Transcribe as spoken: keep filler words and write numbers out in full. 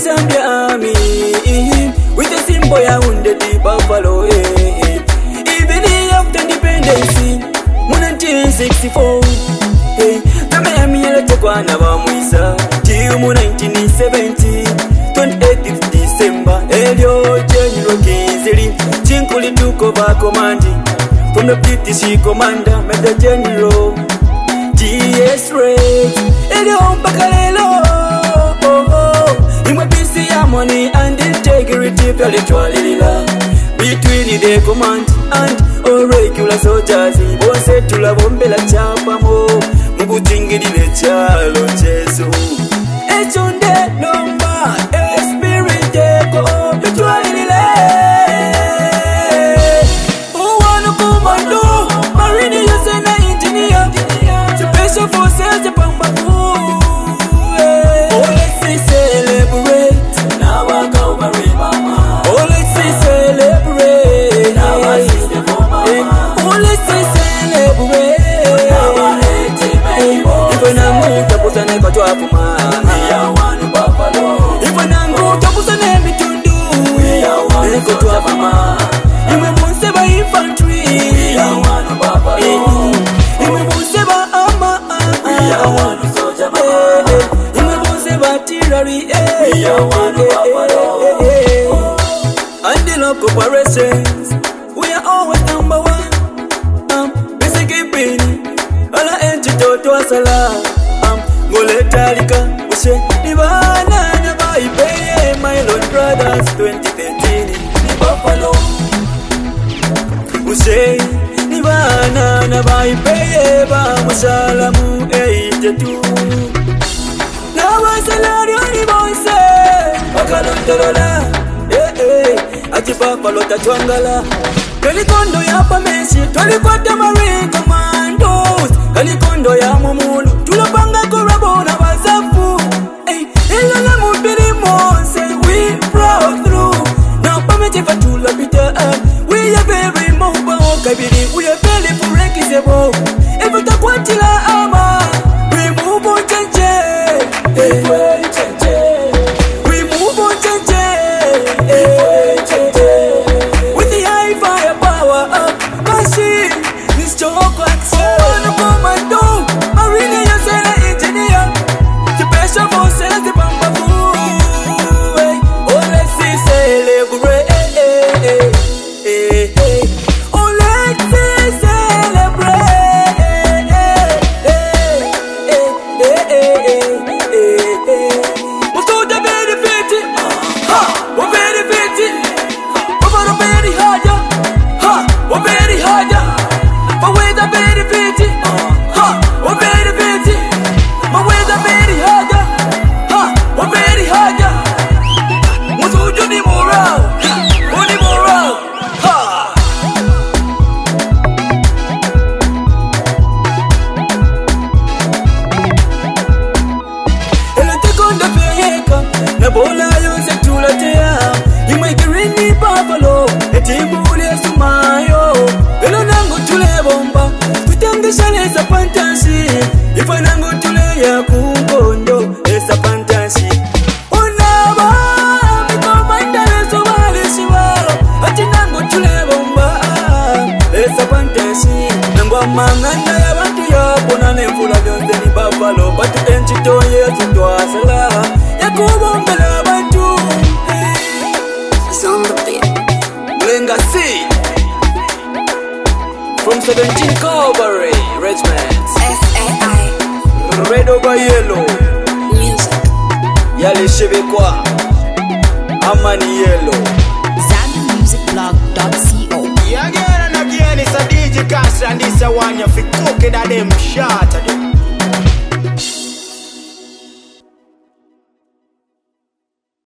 Zambia army with the symbol ya wounded the buffalo. Even after independence nineteen sixty-four, hey, Miami yalitekwa na bamwisa till nineteen seventy, twenty-eighth December. Elio General Kizili Chinkuli took over commanding from the British commander, Major General G S Rex. Elio Bakalelo, oh oh, in my peace, harmony and integrity, literally between the command and all regular soldiers. Bose tulabombela chapa mo mubutingirire chalo cheso echonde nomba spirit eko betwalile uwanu commando marine yose na engineer special forces pambaku. Oh, let's celebrate now waka over mama. Oh, let's celebrate now I see the mama. Oh, let's celebrate. If nangu tapusane kwa twapuma, we are one buffalo. If nangu tapusane mitundu, we are one kwa twapuma. Imebunse ba infantry, we are one buffalo. Imebunse ba ama, we are one soldier man. Imebunse ba artillery, we are one buffalo. And the love corporations, we are always number one. Um, basic keeping. Ala enchi toto asala am ngole talika ushe nibana na baipeye my Lord Brothers twenty thirteen ni buffalo ushe nibana na baipeye ba musalamu eighty-two na wasalario ni bonse bakalondolola eh eh ati buffalo tachwangala kalikondo ya pameshi tolikwata marine commandos kalikondo ya mumulu tulopanga korabo na bazafu eh ilala mubiri monse we proud through now pamechi fatula bita we are very mobile kabiri we are very flexible if utakwatila ama we move on change eh we change we move on change eh change with the high fire power up machine this chocolate oh commando marine yose na engineer special forces the bambabu. Oh, let's celebrate. Oh, let's celebrate. We're so very fit, ha, we're very fit, we're very hard, ha, we're very hard, but we're very fit, ha, we're very fit, but we're very hard, ha, we're very hard. Musuju ni moral, uni moral, ha. Elo tekonda peheka na bola yose tulatea imaikirini buffalo etimbuli esumayo elo nangu tule bomba tutangisha esa fantasy ifa nangu tule ya kungondo esa fantasy onaba mikomanda leso wale siwalo ati nangu tule bomba esa fantasy nangu amanganda ya bantu ya bona nemfula byonze ni buffalo batu enchito yesu twasala ya kubombela bantu Zombie Mlenga C from seventeen Cavalry Regiments, S A I Red over Yellow Music Yale Shebekwa Amani Yellow Zambi Music Blog dot co. Yeah, again and again, it's a D J Cash and this a one you fi cook it at them shot.